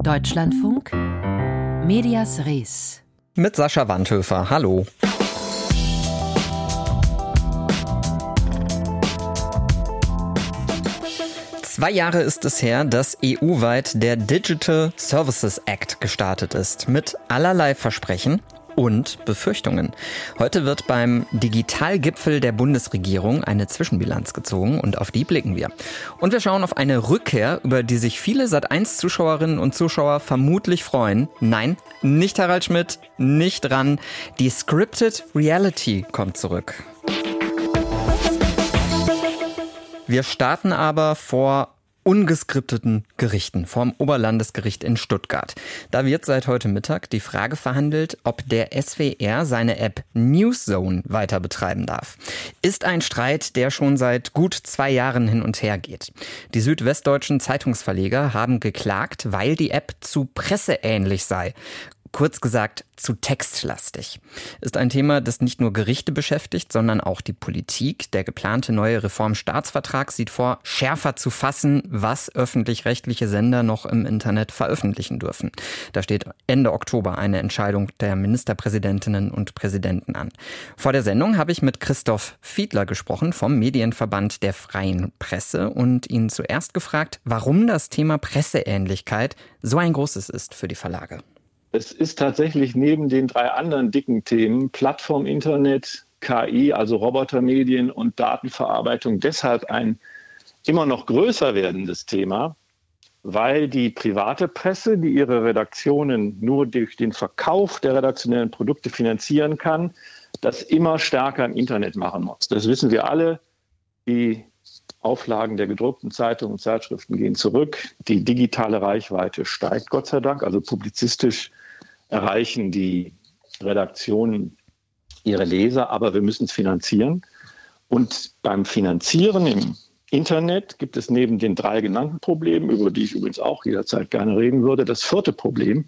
Deutschlandfunk, Medias Res. Mit Sascha Wandhöfer. Hallo. Zwei Jahre ist es her, dass EU-weit der Digital Services Act gestartet ist. Mit allerlei Versprechen und Befürchtungen. Heute wird beim Digitalgipfel der Bundesregierung eine Zwischenbilanz gezogen und auf die blicken wir. Und wir schauen auf eine Rückkehr, über die sich viele Sat.1-Zuschauerinnen und Zuschauer vermutlich freuen. Nein, nicht Harald Schmidt, nicht dran. Die Scripted Reality kommt zurück. Wir starten aber vor ungeskripteten Gerichten vom Oberlandesgericht in Stuttgart. Da wird seit heute Mittag die Frage verhandelt, ob der SWR seine App Newszone weiter betreiben darf. Ist ein Streit, der schon seit gut 2 Jahren hin und her geht. Die südwestdeutschen Zeitungsverleger haben geklagt, weil die App zu presseähnlich sei. Kurz gesagt, zu textlastig. Ist ein Thema, das nicht nur Gerichte beschäftigt, sondern auch die Politik. Der geplante neue Reformstaatsvertrag sieht vor, schärfer zu fassen, was öffentlich-rechtliche Sender noch im Internet veröffentlichen dürfen. Da steht Ende Oktober eine Entscheidung der Ministerpräsidentinnen und Präsidenten an. Vor der Sendung habe ich mit Christoph Fiedler gesprochen vom Medienverband der Freien Presse und ihn zuerst gefragt, warum das Thema Presseähnlichkeit so ein großes ist für die Verlage. Es ist tatsächlich neben den 3 anderen dicken Themen Plattform, Internet, KI, also Robotermedien und Datenverarbeitung deshalb ein immer noch größer werdendes Thema, weil die private Presse, die ihre Redaktionen nur durch den Verkauf der redaktionellen Produkte finanzieren kann, das immer stärker im Internet machen muss. Das wissen wir alle. Die Auflagen der gedruckten Zeitungen und Zeitschriften gehen zurück. Die digitale Reichweite steigt, Gott sei Dank. Also publizistisch erreichen die Redaktionen ihre Leser, aber wir müssen es finanzieren. Und beim Finanzieren im Internet gibt es neben den 3 genannten Problemen, über die ich übrigens auch jederzeit gerne reden würde, das 4. Problem.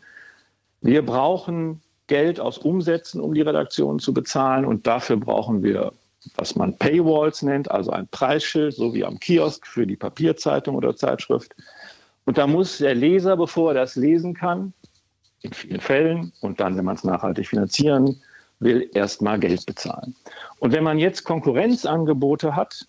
Wir brauchen Geld aus Umsätzen, um die Redaktionen zu bezahlen. Und dafür brauchen wir, was man Paywalls nennt, also ein Preisschild, so wie am Kiosk für die Papierzeitung oder Zeitschrift. Und da muss der Leser, bevor er das lesen kann, in vielen Fällen und dann, wenn man es nachhaltig finanzieren will, erstmal Geld bezahlen. Und wenn man jetzt Konkurrenzangebote hat,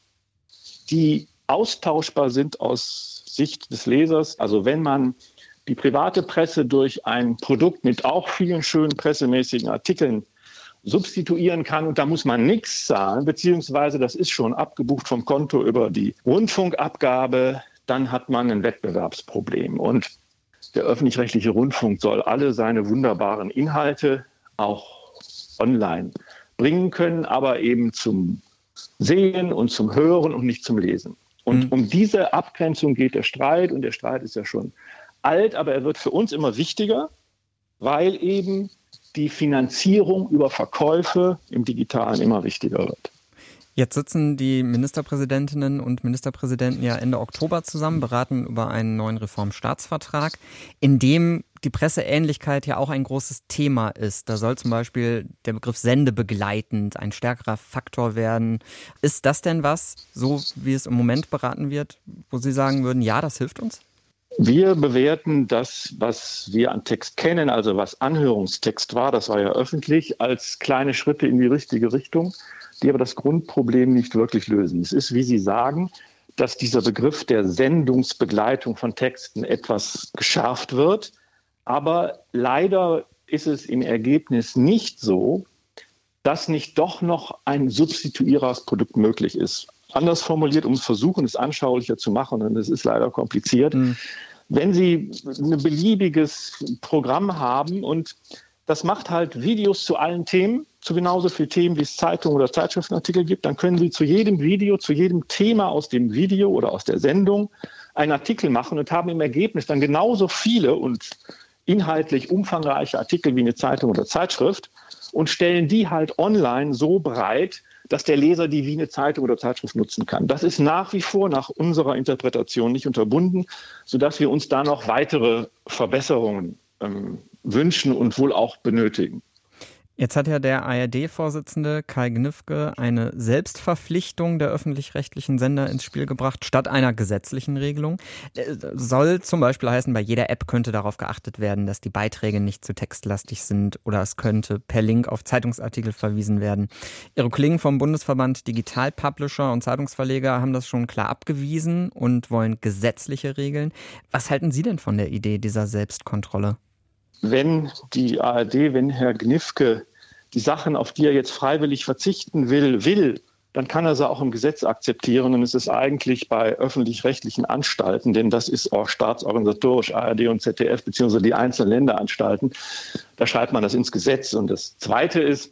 die austauschbar sind aus Sicht des Lesers, also wenn man die private Presse durch ein Produkt mit auch vielen schönen pressemäßigen Artikeln substituieren kann und da muss man nichts zahlen, beziehungsweise das ist schon abgebucht vom Konto über die Rundfunkabgabe, dann hat man ein Wettbewerbsproblem. Und der öffentlich-rechtliche Rundfunk soll alle seine wunderbaren Inhalte auch online bringen können, aber eben zum Sehen und zum Hören und nicht zum Lesen. Und um diese Abgrenzung geht der Streit, und der Streit ist ja schon alt, aber er wird für uns immer wichtiger, weil eben die Finanzierung über Verkäufe im Digitalen immer wichtiger wird. Jetzt sitzen die Ministerpräsidentinnen und Ministerpräsidenten ja Ende Oktober zusammen, beraten über einen neuen Reformstaatsvertrag, in dem die Presseähnlichkeit ja auch ein großes Thema ist. Da soll zum Beispiel der Begriff sendebegleitend ein stärkerer Faktor werden. Ist das denn was, so wie es im Moment beraten wird, wo Sie sagen würden, ja, das hilft uns? Wir bewerten das, was wir an Text kennen, also was Anhörungstext war, das war ja öffentlich, als kleine Schritte in die richtige Richtung, die aber das Grundproblem nicht wirklich lösen. Es ist, wie Sie sagen, dass dieser Begriff der Sendungsbegleitung von Texten etwas geschärft wird. Aber leider ist es im Ergebnis nicht so, dass nicht doch noch ein substituierbares Produkt möglich ist. Anders formuliert, um es versuchen, es anschaulicher zu machen, und es ist leider kompliziert. Wenn Sie ein beliebiges Programm haben und das macht halt Videos zu allen Themen, zu genauso vielen Themen, wie es Zeitungen oder Zeitschriftenartikel gibt, dann können Sie zu jedem Video, zu jedem Thema aus dem Video oder aus der Sendung einen Artikel machen und haben im Ergebnis dann genauso viele und inhaltlich umfangreiche Artikel wie eine Zeitung oder Zeitschrift und stellen die halt online so bereit, dass der Leser die wie eine Zeitung oder Zeitschrift nutzen kann. Das ist nach wie vor nach unserer Interpretation nicht unterbunden, sodass wir uns da noch weitere Verbesserungen wünschen und wohl auch benötigen. Jetzt hat ja der ARD-Vorsitzende Kai Gniffke eine Selbstverpflichtung der öffentlich-rechtlichen Sender ins Spiel gebracht, statt einer gesetzlichen Regelung. Soll zum Beispiel heißen, bei jeder App könnte darauf geachtet werden, dass die Beiträge nicht zu textlastig sind oder es könnte per Link auf Zeitungsartikel verwiesen werden. Ihre Kollegen vom Bundesverband Digital Publisher und Zeitungsverleger haben das schon klar abgewiesen und wollen gesetzliche Regeln. Was halten Sie denn von der Idee dieser Selbstkontrolle? Wenn die ARD, wenn Herr Gniffke die Sachen, auf die er jetzt freiwillig verzichten will, dann kann er sie auch im Gesetz akzeptieren. Und es ist eigentlich bei öffentlich-rechtlichen Anstalten, denn das ist auch staatsorganisatorisch ARD und ZDF beziehungsweise die einzelnen Länderanstalten, da schreibt man das ins Gesetz. Und das Zweite ist,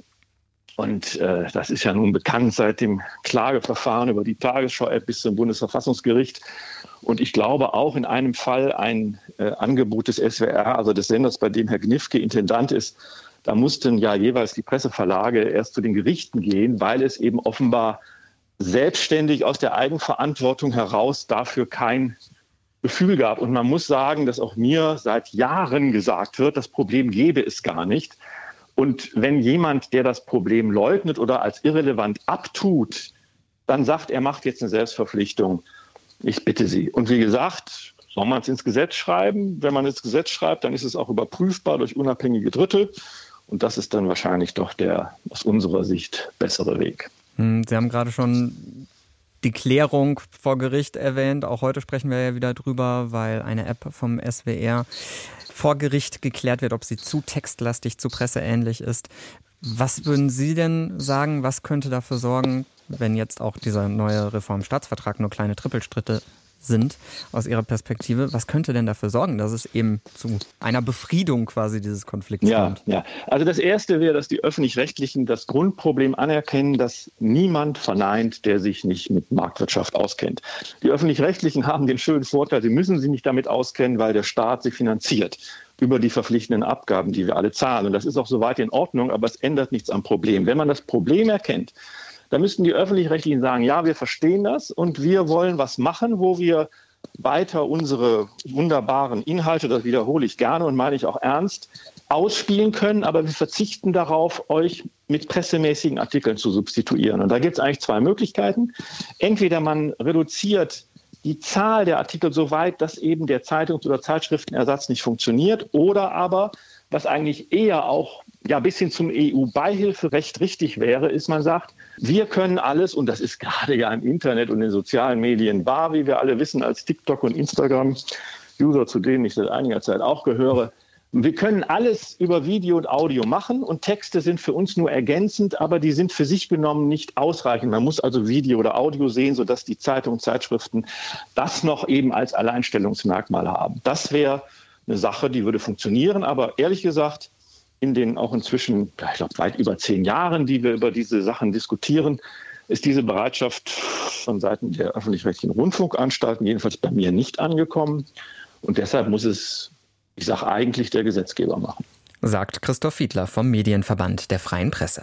und das ist ja nun bekannt seit dem Klageverfahren über die Tagesschau-App bis zum Bundesverfassungsgericht. Und ich glaube auch in einem Fall ein Angebot des SWR, also des Senders, bei dem Herr Gniffke Intendant ist, da mussten ja jeweils die Presseverlage erst zu den Gerichten gehen, weil es eben offenbar selbstständig aus der Eigenverantwortung heraus dafür kein Gefühl gab. Und man muss sagen, dass auch mir seit Jahren gesagt wird, das Problem gäbe es gar nicht. Und wenn jemand, der das Problem leugnet oder als irrelevant abtut, dann sagt, er macht jetzt eine Selbstverpflichtung. Ich bitte Sie. Und wie gesagt, soll man es ins Gesetz schreiben? Wenn man ins Gesetz schreibt, dann ist es auch überprüfbar durch unabhängige Dritte. Und das ist dann wahrscheinlich doch der aus unserer Sicht bessere Weg. Sie haben gerade schon die Klärung vor Gericht erwähnt. Auch heute sprechen wir ja wieder drüber, weil eine App vom SWR vor Gericht geklärt wird, ob sie zu textlastig, zu presseähnlich ist. Was würden Sie denn sagen, was könnte dafür sorgen, wenn jetzt auch dieser neue Reformstaatsvertrag nur kleine Trippelschritte sind aus Ihrer Perspektive, was könnte denn dafür sorgen, dass es eben zu einer Befriedung quasi dieses Konflikts kommt? Ja, also das Erste wäre, dass die Öffentlich-Rechtlichen das Grundproblem anerkennen, dass niemand verneint, der sich nicht mit Marktwirtschaft auskennt. Die Öffentlich-Rechtlichen haben den schönen Vorteil, sie müssen sich nicht damit auskennen, weil der Staat sie finanziert über die verpflichtenden Abgaben, die wir alle zahlen. Und das ist auch soweit in Ordnung, aber es ändert nichts am Problem. Wenn man das Problem erkennt, da müssten die Öffentlich-Rechtlichen sagen, ja, wir verstehen das und wir wollen was machen, wo wir weiter unsere wunderbaren Inhalte, das wiederhole ich gerne und meine ich auch ernst, ausspielen können, aber wir verzichten darauf, euch mit pressemäßigen Artikeln zu substituieren. Und da gibt es eigentlich zwei Möglichkeiten. Entweder man reduziert die Zahl der Artikel so weit, dass eben der Zeitungs- oder Zeitschriftenersatz nicht funktioniert, oder aber, was eigentlich eher auch bis hin zum EU-Beihilferecht richtig wäre, ist, man sagt, wir können alles, und das ist gerade ja im Internet und in den sozialen Medien wahr, wie wir alle wissen, als TikTok- und Instagram-User, zu denen ich seit einiger Zeit auch gehöre, wir können alles über Video und Audio machen und Texte sind für uns nur ergänzend, aber die sind für sich genommen nicht ausreichend. Man muss also Video oder Audio sehen, sodass die Zeitungen und Zeitschriften das noch eben als Alleinstellungsmerkmal haben. Das wäre eine Sache, die würde funktionieren, aber ehrlich gesagt, in den auch inzwischen, ich glaube, weit über 10 Jahren, die wir über diese Sachen diskutieren, ist diese Bereitschaft von Seiten der öffentlich-rechtlichen Rundfunkanstalten jedenfalls bei mir nicht angekommen. Und deshalb muss es, ich sage eigentlich, der Gesetzgeber machen. Sagt Christoph Fiedler vom Medienverband der Freien Presse.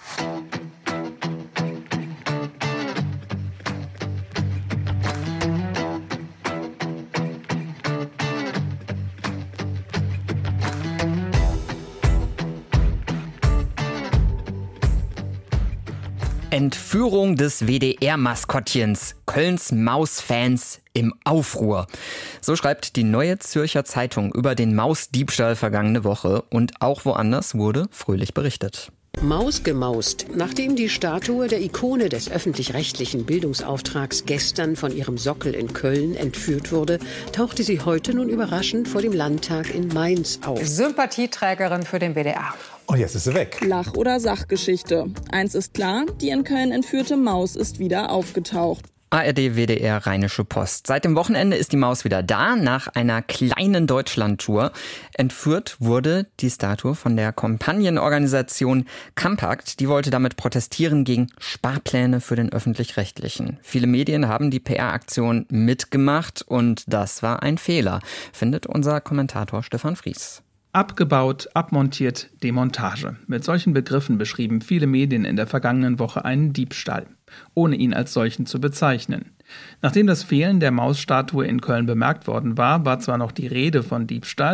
Entführung des WDR-Maskottchens, Kölns Mausfans im Aufruhr. So schreibt die Neue Zürcher Zeitung über den Mausdiebstahl vergangene Woche und auch woanders wurde fröhlich berichtet. Mausgemaust. Nachdem die Statue der Ikone des öffentlich-rechtlichen Bildungsauftrags gestern von ihrem Sockel in Köln entführt wurde, tauchte sie heute nun überraschend vor dem Landtag in Mainz auf. Sympathieträgerin für den WDR. Und jetzt ist sie weg. Lach- oder Sachgeschichte. Eins ist klar, die in Köln entführte Maus ist wieder aufgetaucht. ARD, WDR, Rheinische Post. Seit dem Wochenende ist die Maus wieder da, nach einer kleinen Deutschlandtour. Entführt wurde die Statue von der Kampagnenorganisation Campact. Die wollte damit protestieren gegen Sparpläne für den Öffentlich-Rechtlichen. Viele Medien haben die PR-Aktion mitgemacht und das war ein Fehler, findet unser Kommentator Stefan Fries. Abgebaut, abmontiert, Demontage. Mit solchen Begriffen beschrieben viele Medien in der vergangenen Woche einen Diebstahl, ohne ihn als solchen zu bezeichnen. Nachdem das Fehlen der Mausstatue in Köln bemerkt worden war, war zwar noch die Rede von Diebstahl,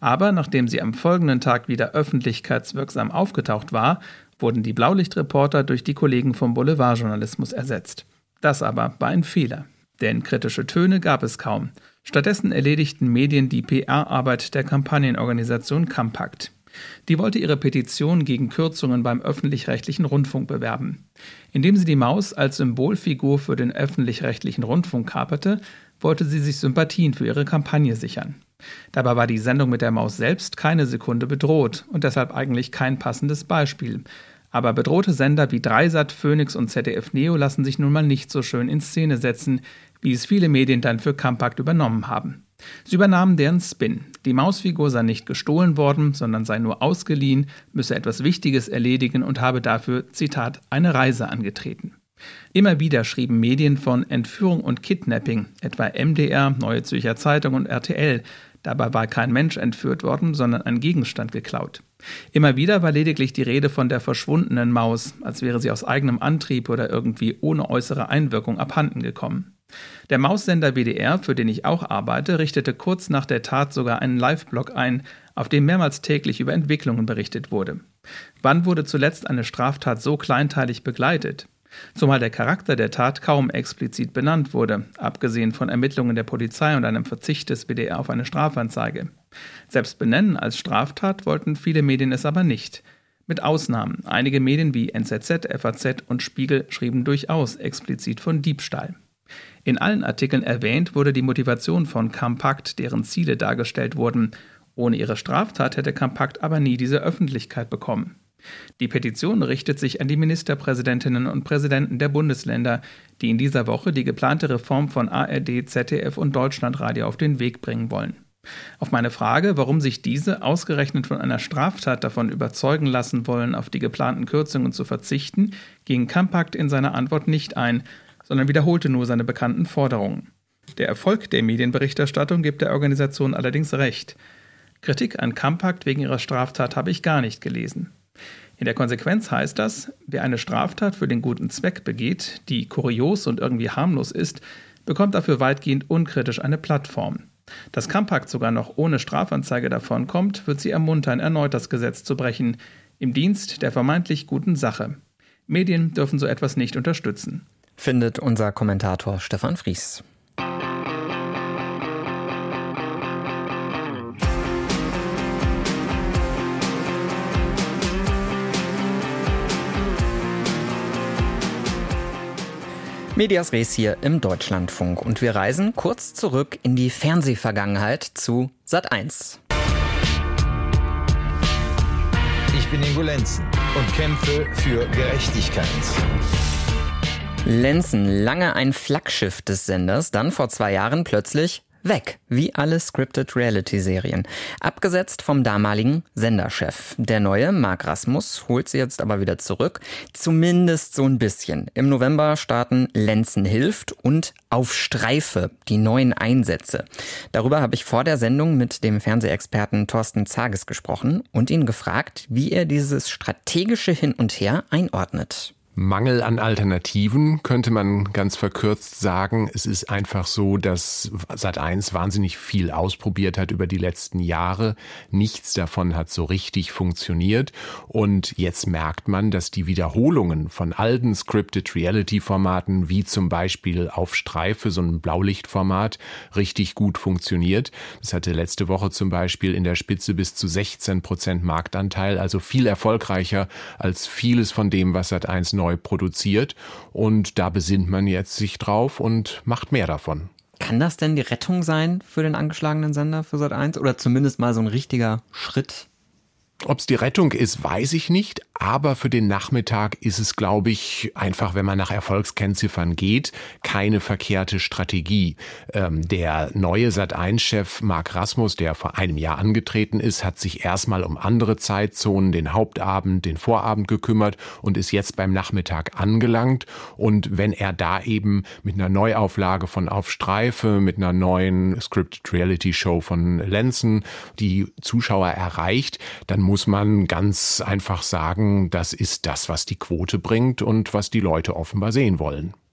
Aber nachdem sie am folgenden Tag wieder öffentlichkeitswirksam aufgetaucht war, wurden die Blaulichtreporter durch die Kollegen vom Boulevardjournalismus ersetzt. Das aber war ein Fehler, denn kritische Töne gab es kaum. Stattdessen erledigten Medien die PR-Arbeit der Kampagnenorganisation Campact. Die wollte ihre Petition gegen Kürzungen beim öffentlich-rechtlichen Rundfunk bewerben. Indem sie die Maus als Symbolfigur für den öffentlich-rechtlichen Rundfunk kaperte, wollte sie sich Sympathien für ihre Kampagne sichern. Dabei war die Sendung mit der Maus selbst keine Sekunde bedroht und deshalb eigentlich kein passendes Beispiel. Aber bedrohte Sender wie Dreisat, Phoenix und ZDF Neo lassen sich nun mal nicht so schön in Szene setzen, wie es viele Medien dann für Campact übernommen haben. Sie übernahmen deren Spin. Die Mausfigur sei nicht gestohlen worden, sondern sei nur ausgeliehen, müsse etwas Wichtiges erledigen und habe dafür, Zitat, eine Reise angetreten. Immer wieder schrieben Medien von Entführung und Kidnapping, etwa MDR, Neue Zürcher Zeitung und RTL. Dabei war kein Mensch entführt worden, sondern ein Gegenstand geklaut. Immer wieder war lediglich die Rede von der verschwundenen Maus, als wäre sie aus eigenem Antrieb oder irgendwie ohne äußere Einwirkung abhanden gekommen. Der Maussender WDR, für den ich auch arbeite, richtete kurz nach der Tat sogar einen Live-Blog ein, auf dem mehrmals täglich über Entwicklungen berichtet wurde. Wann wurde zuletzt eine Straftat so kleinteilig begleitet? Zumal der Charakter der Tat kaum explizit benannt wurde, abgesehen von Ermittlungen der Polizei und einem Verzicht des WDR auf eine Strafanzeige. Selbst benennen als Straftat wollten viele Medien es aber nicht. Mit Ausnahmen. Einige Medien wie NZZ, FAZ und Spiegel schrieben durchaus explizit von Diebstahl. In allen Artikeln erwähnt wurde die Motivation von Campact, deren Ziele dargestellt wurden. Ohne ihre Straftat hätte Campact aber nie diese Öffentlichkeit bekommen. Die Petition richtet sich an die Ministerpräsidentinnen und Präsidenten der Bundesländer, die in dieser Woche die geplante Reform von ARD, ZDF und Deutschlandradio auf den Weg bringen wollen. Auf meine Frage, warum sich diese ausgerechnet von einer Straftat davon überzeugen lassen wollen, auf die geplanten Kürzungen zu verzichten, ging Campact in seiner Antwort nicht ein, sondern wiederholte nur seine bekannten Forderungen. Der Erfolg der Medienberichterstattung gibt der Organisation allerdings recht. Kritik an Campact wegen ihrer Straftat habe ich gar nicht gelesen. In der Konsequenz heißt das, wer eine Straftat für den guten Zweck begeht, die kurios und irgendwie harmlos ist, bekommt dafür weitgehend unkritisch eine Plattform. Dass Campact sogar noch ohne Strafanzeige davonkommt, wird sie ermuntern, erneut das Gesetz zu brechen, im Dienst der vermeintlich guten Sache. Medien dürfen so etwas nicht unterstützen. Findet unser Kommentator Stefan Fries. Medias Res hier im Deutschlandfunk und wir reisen kurz zurück in die Fernsehvergangenheit zu Sat.1. Ich bin Ingo Lenzen und kämpfe für Gerechtigkeit. Lenzen, lange ein Flaggschiff des Senders, dann vor 2 Jahren plötzlich weg, wie alle Scripted-Reality-Serien. Abgesetzt vom damaligen Senderchef. Der neue, Marc Rasmus, holt sie jetzt aber wieder zurück. Zumindest so ein bisschen. Im November starten Lenzen hilft und Auf Streife, die neuen Einsätze. Darüber habe ich vor der Sendung mit dem Fernsehexperten Thorsten Zages gesprochen und ihn gefragt, wie er dieses strategische Hin und Her einordnet. Mangel an Alternativen könnte man ganz verkürzt sagen. Es ist einfach so, dass Sat.1 wahnsinnig viel ausprobiert hat über die letzten Jahre. Nichts davon hat so richtig funktioniert. Und jetzt merkt man, dass die Wiederholungen von alten Scripted-Reality-Formaten, wie zum Beispiel Auf Streife, so ein Blaulichtformat, richtig gut funktioniert. Das hatte letzte Woche zum Beispiel in der Spitze bis zu 16% Marktanteil, also viel erfolgreicher als vieles von dem, was Sat.1 neu produziert, und da besinnt man jetzt sich drauf und macht mehr davon. Kann das denn die Rettung sein für den angeschlagenen Sender, für Sat.1, oder zumindest mal so ein richtiger Schritt? Ob es die Rettung ist, weiß ich nicht, aber für den Nachmittag ist es, glaube ich, einfach, wenn man nach Erfolgskennziffern geht, keine verkehrte Strategie. Der neue Sat.1-Chef Marc Rasmus, der vor einem Jahr angetreten ist, hat sich erstmal um andere Zeitzonen, den Hauptabend, den Vorabend gekümmert und ist jetzt beim Nachmittag angelangt. Und wenn er da eben mit einer Neuauflage von Auf Streife, mit einer neuen Scripted-Reality-Show von Lenzen die Zuschauer erreicht, dann muss man ganz einfach sagen, das ist das, was die Quote bringt und was die Leute offenbar sehen wollen.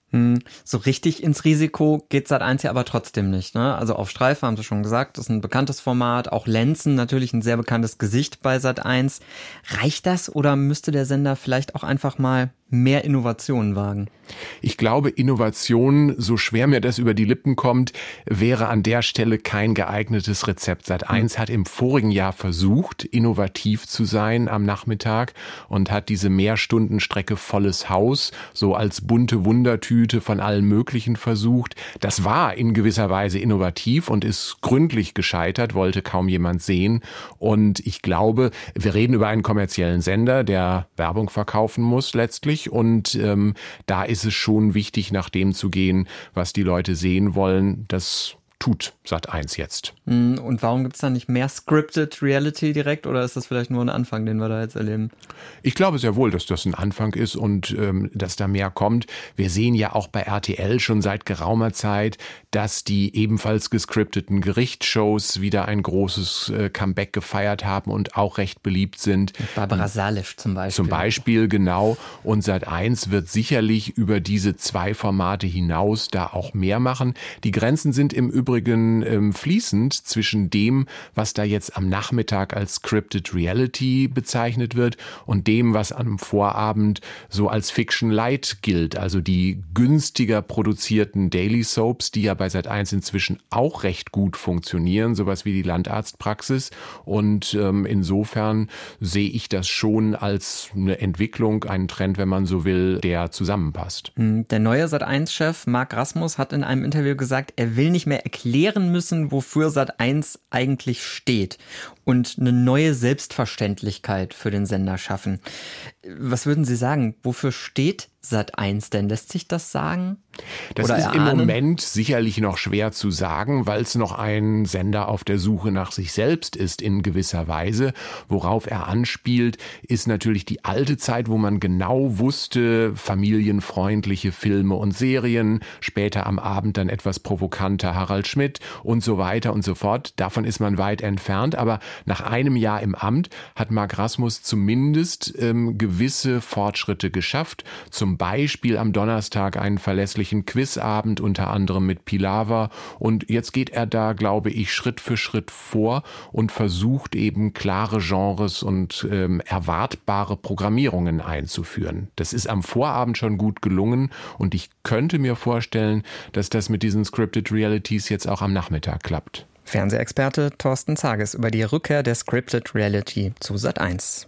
So richtig ins Risiko geht Sat.1 ja aber trotzdem nicht, ne? Also auf Streife haben Sie schon gesagt, das ist ein bekanntes Format. Auch Lenzen, natürlich ein sehr bekanntes Gesicht bei Sat.1. Reicht das oder müsste der Sender vielleicht auch einfach mal mehr Innovationen wagen? Ich glaube, Innovation, so schwer mir das über die Lippen kommt, wäre an der Stelle kein geeignetes Rezept. Sat.1 hat im vorigen Jahr versucht, innovativ zu sein am Nachmittag und hat diese Mehrstundenstrecke Volles Haus so als bunte Wundertüte von allen möglichen versucht. Das war in gewisser Weise innovativ und ist gründlich gescheitert, wollte kaum jemand sehen. Und ich glaube, wir reden über einen kommerziellen Sender, der Werbung verkaufen muss letztlich. Und da ist es schon wichtig, nach dem zu gehen, was die Leute sehen wollen. Das tut Sat.1 jetzt. Und warum gibt es da nicht mehr Scripted Reality direkt oder ist das vielleicht nur ein Anfang, den wir da jetzt erleben? Ich glaube sehr wohl, dass das ein Anfang ist und dass da mehr kommt. Wir sehen ja auch bei RTL schon seit geraumer Zeit, dass die ebenfalls gescripteten Gerichtsshows wieder ein großes Comeback gefeiert haben und auch recht beliebt sind. Barbara Salisch zum Beispiel. Zum Beispiel, genau. Und Sat.1 wird sicherlich über diese 2 Formate hinaus da auch mehr machen. Die Grenzen sind im Übrigen fließend zwischen dem, was da jetzt am Nachmittag als Scripted Reality bezeichnet wird und dem, was am Vorabend so als Fiction Light gilt. Also die günstiger produzierten Daily Soaps, die ja bei Sat.1 inzwischen auch recht gut funktionieren, sowas wie die Landarztpraxis. Und insofern sehe ich das schon als eine Entwicklung, einen Trend, wenn man so will, der zusammenpasst. Der neue Sat.1-Chef Marc Rasmus hat in einem Interview gesagt, er will nicht mehr erklären müssen, wofür Sat.1 eigentlich steht und eine neue Selbstverständlichkeit für den Sender schaffen. Was würden Sie sagen? Wofür steht Sat.1 denn? Lässt sich das sagen? Das ist im Moment sicherlich noch schwer zu sagen, weil es noch ein Sender auf der Suche nach sich selbst ist in gewisser Weise. Worauf er anspielt, ist natürlich die alte Zeit, wo man genau wusste, familienfreundliche Filme und Serien, später am Abend dann etwas provokanter Harald Schmidt und so weiter und so fort. Davon ist man weit entfernt, aber nach einem Jahr im Amt hat Marc Rasmus zumindest gewisse Fortschritte geschafft. Zum Beispiel am Donnerstag einen verlässlichen Quizabend, unter anderem mit Pilawa. Und jetzt geht er da, glaube ich, Schritt für Schritt vor und versucht eben klare Genres und erwartbare Programmierungen einzuführen. Das ist am Vorabend schon gut gelungen und ich könnte mir vorstellen, dass das mit diesen Scripted Realities jetzt auch am Nachmittag klappt. Fernsehexperte Thorsten Zages über die Rückkehr der Scripted Reality zu Sat.1.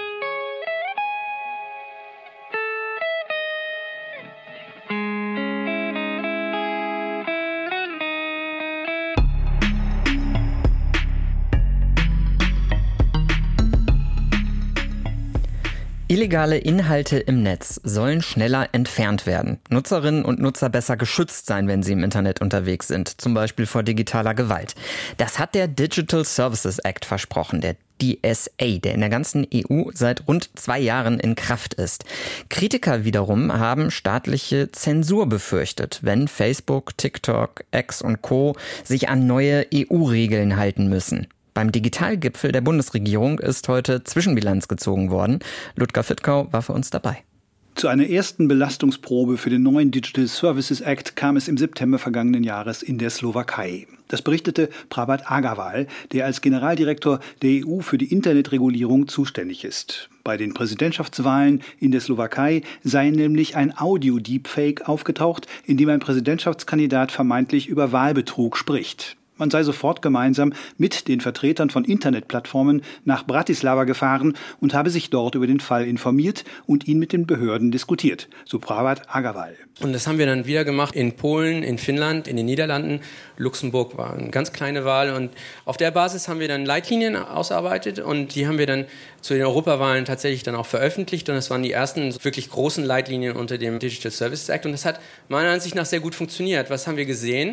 Illegale Inhalte im Netz sollen schneller entfernt werden. Nutzerinnen und Nutzer besser geschützt sein, wenn sie im Internet unterwegs sind, zum Beispiel vor digitaler Gewalt. Das hat der Digital Services Act versprochen, der DSA, der in der ganzen EU seit rund 2 Jahren in Kraft ist. Kritiker wiederum haben staatliche Zensur befürchtet, wenn Facebook, TikTok, X und Co. sich an neue EU-Regeln halten müssen. Beim Digitalgipfel der Bundesregierung ist heute Zwischenbilanz gezogen worden. Ludger Fittkau war für uns dabei. Zu einer ersten Belastungsprobe für den neuen Digital Services Act kam es im September vergangenen Jahres in der Slowakei. Das berichtete Prabat Agarwal, der als Generaldirektor der EU für die Internetregulierung zuständig ist. Bei den Präsidentschaftswahlen in der Slowakei sei nämlich ein Audio-Deepfake aufgetaucht, in dem ein Präsidentschaftskandidat vermeintlich über Wahlbetrug spricht. Man sei sofort gemeinsam mit den Vertretern von Internetplattformen nach Bratislava gefahren und habe sich dort über den Fall informiert und ihn mit den Behörden diskutiert, so Prabat Agarwal. Und das haben wir dann wieder gemacht in Polen, in Finnland, in den Niederlanden. Luxemburg war eine ganz kleine Wahl und auf der Basis haben wir dann Leitlinien ausgearbeitet und die haben wir dann zu den Europawahlen tatsächlich dann auch veröffentlicht und das waren die ersten wirklich großen Leitlinien unter dem Digital Services Act und das hat meiner Ansicht nach sehr gut funktioniert. Was haben wir gesehen?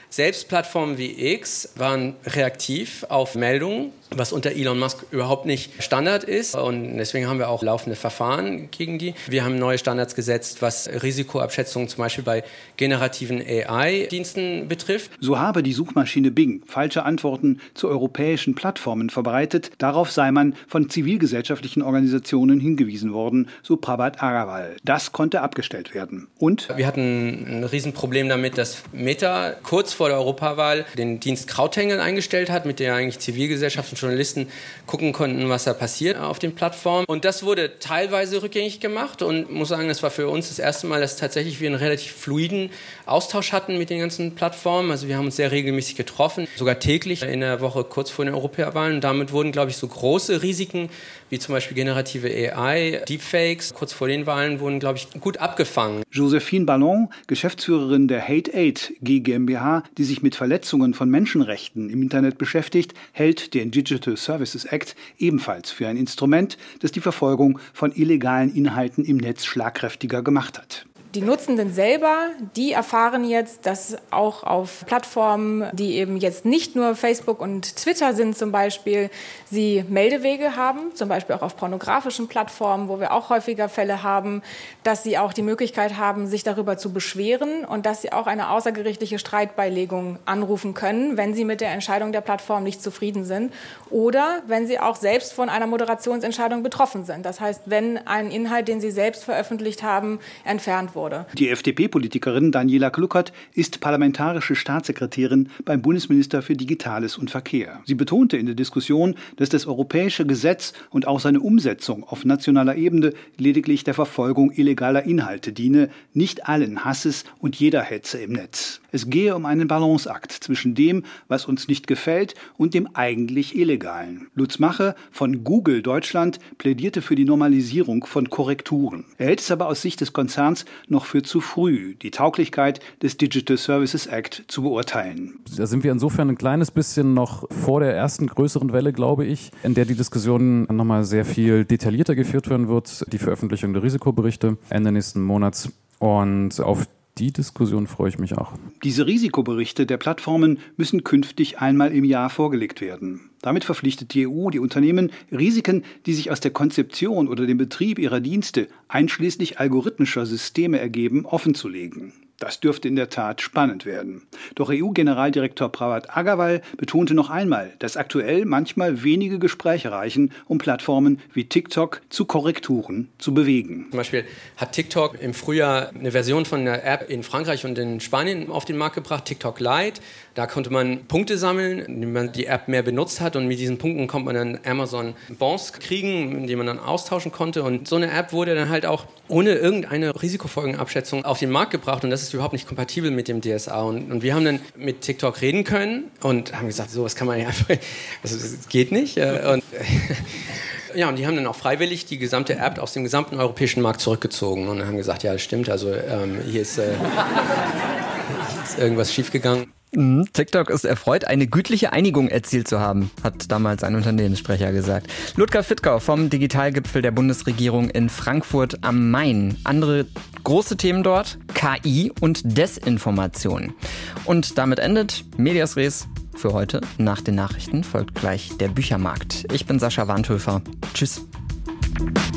Selbst Plattformen wie X waren reaktiv auf Meldungen, was unter Elon Musk überhaupt nicht Standard ist. Und deswegen haben wir auch laufende Verfahren gegen die. Wir haben neue Standards gesetzt, was Risikoabschätzungen zum Beispiel bei generativen AI-Diensten betrifft. So habe die Suchmaschine Bing falsche Antworten zu europäischen Plattformen verbreitet. Darauf sei man von zivilgesellschaftlichen Organisationen hingewiesen worden, so Prabhat Agarwal. Das konnte abgestellt werden. Und wir hatten ein Riesenproblem damit, dass Meta kurz vor der Europawahl den Dienst Crowdtangle eingestellt hat, mit der eigentlich Zivilgesellschaft und Journalisten gucken konnten, was da passiert auf den Plattformen. Und das wurde teilweise rückgängig gemacht und muss sagen, das war für uns das erste Mal, dass tatsächlich wir einen relativ fluiden Austausch hatten mit den ganzen Plattformen. Also wir haben uns sehr regelmäßig getroffen, sogar täglich in der Woche kurz vor den Europawahlen. Und damit wurden, glaube ich, so große Risiken wie zum Beispiel generative AI, Deepfakes, kurz vor den Wahlen wurden, glaube ich, gut abgefangen. Josephine Ballon, Geschäftsführerin der Hate8 GmbH, die sich mit Verletzungen von Menschenrechten im Internet beschäftigt, hält den Digital Services Act ebenfalls für ein Instrument, das die Verfolgung von illegalen Inhalten im Netz schlagkräftiger gemacht hat. Die Nutzenden selber, die erfahren jetzt, dass auch auf Plattformen, die eben jetzt nicht nur Facebook und Twitter sind zum Beispiel, sie Meldewege haben, zum Beispiel auch auf pornografischen Plattformen, wo wir auch häufiger Fälle haben, dass sie auch die Möglichkeit haben, sich darüber zu beschweren und dass sie auch eine außergerichtliche Streitbeilegung anrufen können, wenn sie mit der Entscheidung der Plattform nicht zufrieden sind oder wenn sie auch selbst von einer Moderationsentscheidung betroffen sind. Das heißt, wenn ein Inhalt, den sie selbst veröffentlicht haben, entfernt wurde. Die FDP-Politikerin Daniela Kluckert ist parlamentarische Staatssekretärin beim Bundesminister für Digitales und Verkehr. Sie betonte in der Diskussion, dass das europäische Gesetz und auch seine Umsetzung auf nationaler Ebene lediglich der Verfolgung illegaler Inhalte diene, nicht allen Hasses und jeder Hetze im Netz. Es gehe um einen Balanceakt zwischen dem, was uns nicht gefällt, und dem eigentlich Illegalen. Lutz Mache von Google Deutschland plädierte für die Normalisierung von Korrekturen. Er hält es aber aus Sicht des Konzerns noch für zu früh, die Tauglichkeit des Digital Services Act zu beurteilen. Da sind wir insofern ein kleines bisschen noch vor der ersten größeren Welle, glaube ich, in der die Diskussion nochmal sehr viel detaillierter geführt werden wird. Die Veröffentlichung der Risikoberichte Ende nächsten Monats. Und auf die Diskussion freue ich mich auch. Diese Risikoberichte der Plattformen müssen künftig einmal im Jahr vorgelegt werden. Damit verpflichtet die EU die Unternehmen, Risiken, die sich aus der Konzeption oder dem Betrieb ihrer Dienste einschließlich algorithmischer Systeme ergeben, offenzulegen. Das dürfte in der Tat spannend werden. Doch EU-Generaldirektor Prabhat Agarwal betonte noch einmal, dass aktuell manchmal wenige Gespräche reichen, um Plattformen wie TikTok zu Korrekturen zu bewegen. Zum Beispiel hat TikTok im Frühjahr eine Version von der App in Frankreich und in Spanien auf den Markt gebracht, TikTok Lite. Da konnte man Punkte sammeln, indem man die App mehr benutzt hat, und mit diesen Punkten konnte man dann Amazon Bons kriegen, die man dann austauschen konnte. Und so eine App wurde dann halt auch ohne irgendeine Risikofolgenabschätzung auf den Markt gebracht, und das ist überhaupt nicht kompatibel mit dem DSA. Und wir haben dann mit TikTok reden können und haben gesagt, sowas kann man ja einfach, das geht nicht. Und ja, und die haben dann auch freiwillig die gesamte App aus dem gesamten europäischen Markt zurückgezogen und haben gesagt, ja, das stimmt, also hier ist irgendwas schiefgegangen. TikTok ist erfreut, eine gütliche Einigung erzielt zu haben, hat damals ein Unternehmenssprecher gesagt. Ludger Fittkau vom Digitalgipfel der Bundesregierung in Frankfurt am Main. Andere große Themen dort: KI und Desinformation. Und damit endet Medias Res für heute. Nach den Nachrichten folgt gleich der Büchermarkt. Ich bin Sascha Warnthöfer. Tschüss.